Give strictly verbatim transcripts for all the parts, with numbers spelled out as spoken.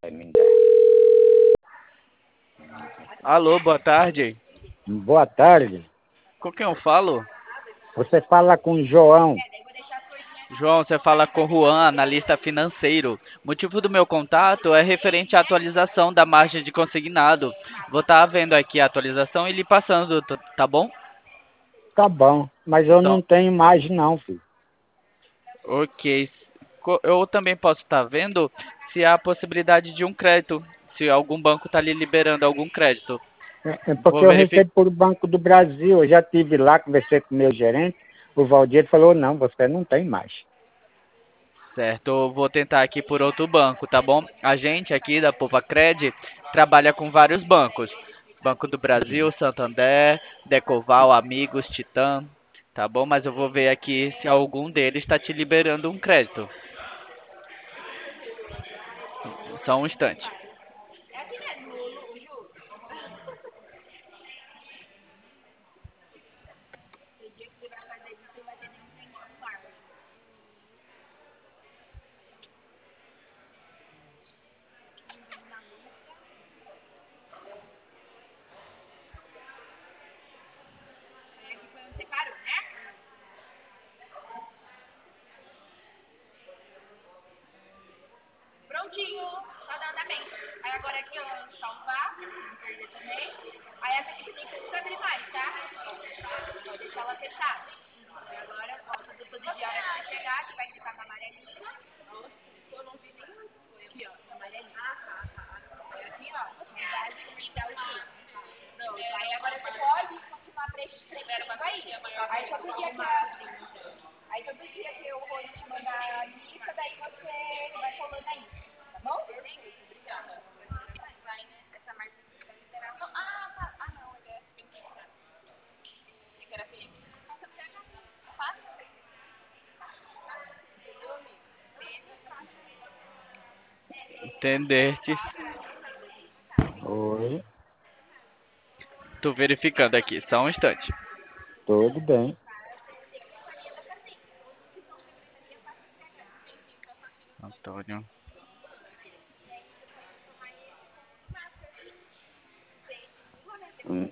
Alô, boa tarde. Boa tarde. Com quem eu falo? Você fala com o João. João, você fala com Juan, analista financeiro. O motivo do meu contato é referente à atualização da margem de consignado. Vou estar vendo aqui a atualização e lhe passando, t- tá bom? Tá bom, mas eu Só, não tenho mais não, filho. ok. Co- Eu também posso estar vendo se há a possibilidade de um crédito, se algum banco está lhe liberando algum crédito. É é porque Vou eu verificar. recebo por Banco do Brasil. Eu já estive lá, conversei com o meu gerente. O Valdir falou, não, você não tem mais. Certo, eu vou tentar aqui por outro banco, tá bom? A gente aqui da Povacred trabalha com vários bancos. Banco do Brasil, Santander, Decoval, Amigos, Titã, tá bom? Mas eu vou ver aqui se algum deles está te liberando um crédito. Só um instante. Entendeste? Oi, Tô verificando aqui, só um instante. tudo bem. Antônio. Hum,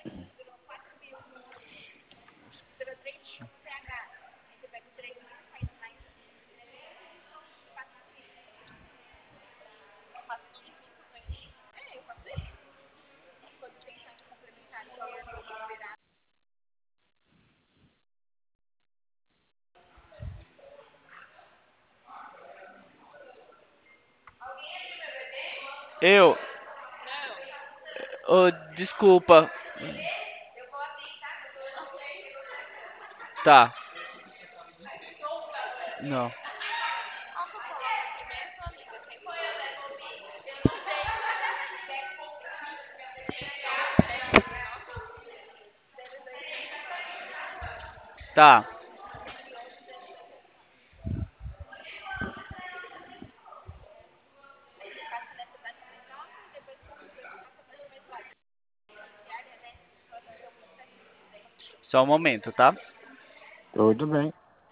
Eu, oh, desculpa. Tá. Não. Tá. Só um momento, tá? tudo bem.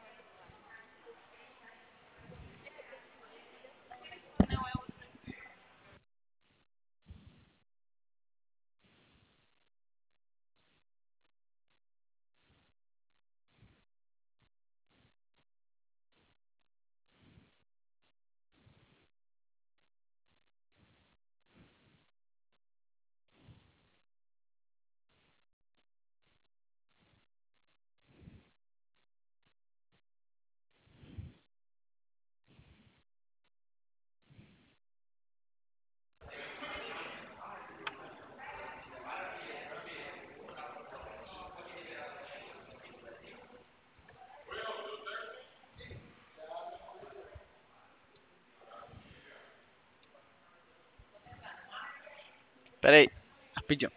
Pera aí. Rapidinho.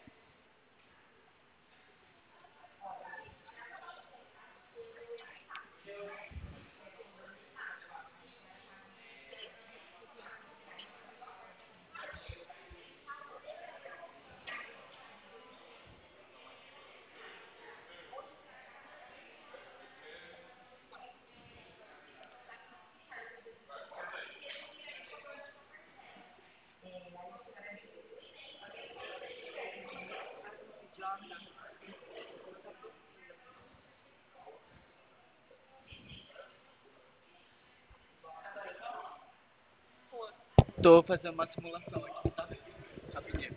Tô fazendo uma simulação aqui, tá? Rapidinho.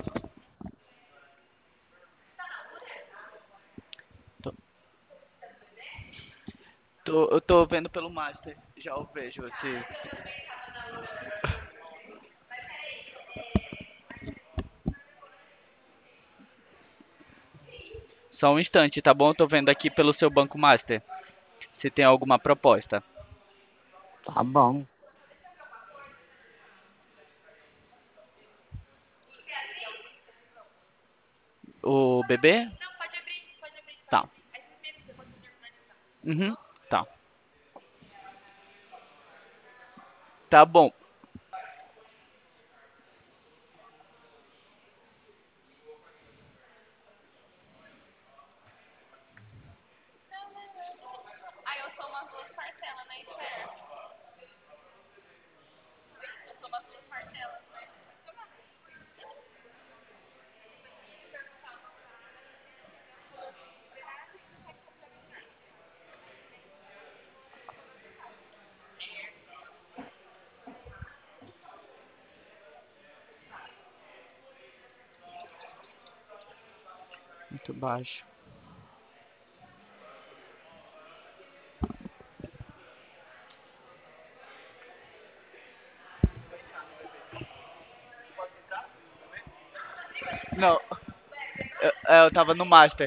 Tô, tô, eu tô vendo pelo Master. Já eu vejo se. Só um instante, tá bom? Eu tô vendo aqui pelo seu Banco Master. Se tem alguma proposta. Tá bom. O bebê? Tá. Uhum. Tá. Tá bom. Muito baixo. Não, eu, é, eu tava no Master.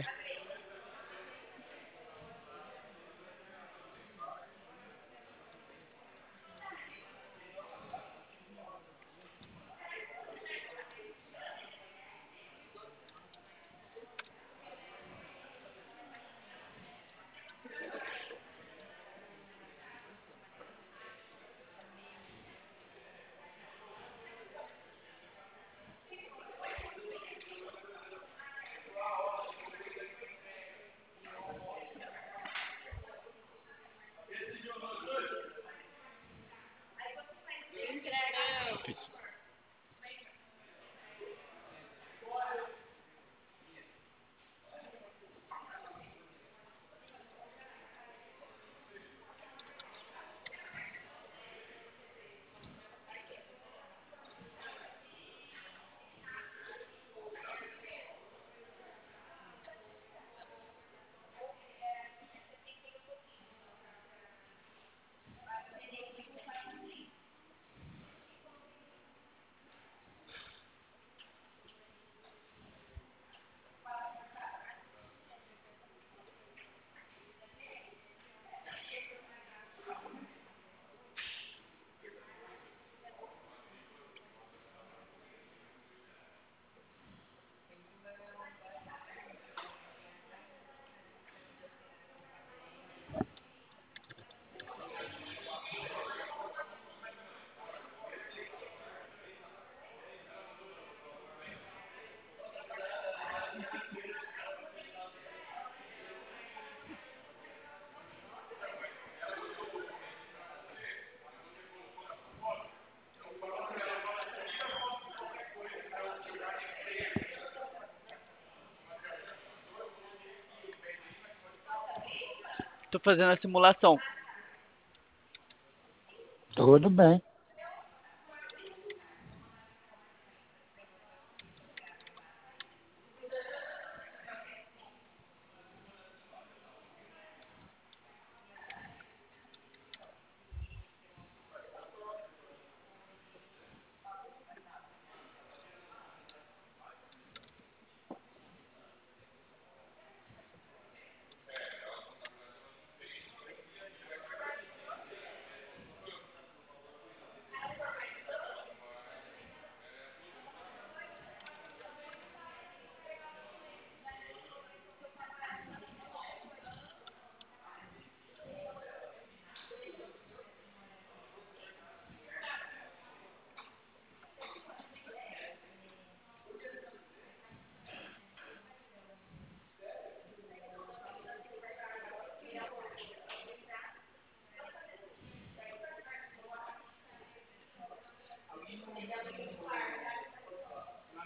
Tô fazendo a simulação. Tudo bem.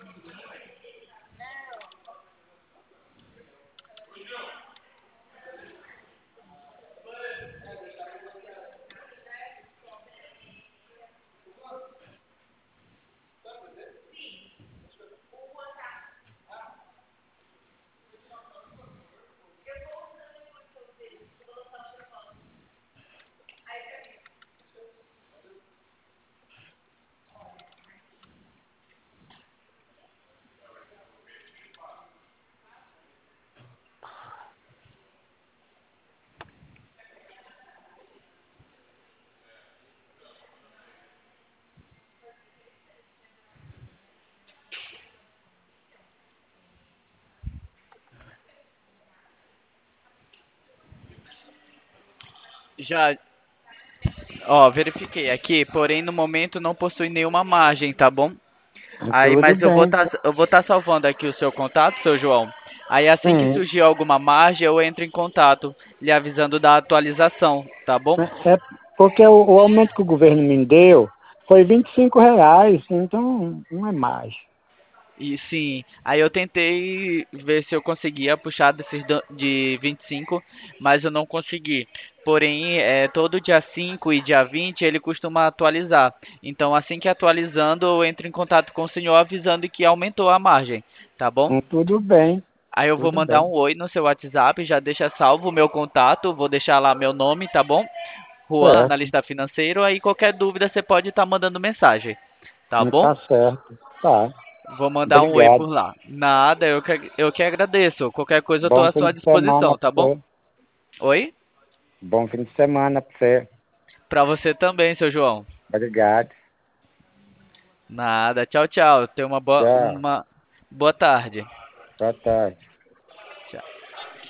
Já, ó, verifiquei aqui, porém no momento não possui nenhuma margem, tá bom? Aí, Tudo mas eu vou bem. estar eu vou tá salvando aqui o seu contato, seu João. Aí assim que Sim. surgir alguma margem, eu entro em contato, lhe avisando da atualização, tá bom? É é porque o, o aumento que o governo me deu foi vinte e cinco reais, então não é mais. E sim, aí eu tentei ver se eu conseguia puxar desses dan- de vinte e cinco, mas eu não consegui. Porém, é, todo dia cinco e dia vinte ele costuma atualizar. Então, assim que atualizando, eu entro em contato com o senhor avisando que aumentou a margem, tá bom? Hum, Tudo bem, Aí eu vou tudo mandar bem. um oi no seu WhatsApp, já deixa salvo o meu contato, vou deixar lá meu nome, tá bom? Juan, Certo. analista financeiro, aí qualquer dúvida você pode estar mandando mensagem, tá Hum, bom? Tá certo. Tá. Vou mandar um oi Obrigado. por lá. Nada, eu que, eu que agradeço. Qualquer coisa eu tô Bom à fim sua de semana disposição, para tá bom? você. Oi? Bom fim de semana para você. Pra você também, seu João. Obrigado. Nada, tchau, tchau. Tenha uma boa, Tchau. uma boa tarde. Boa tarde.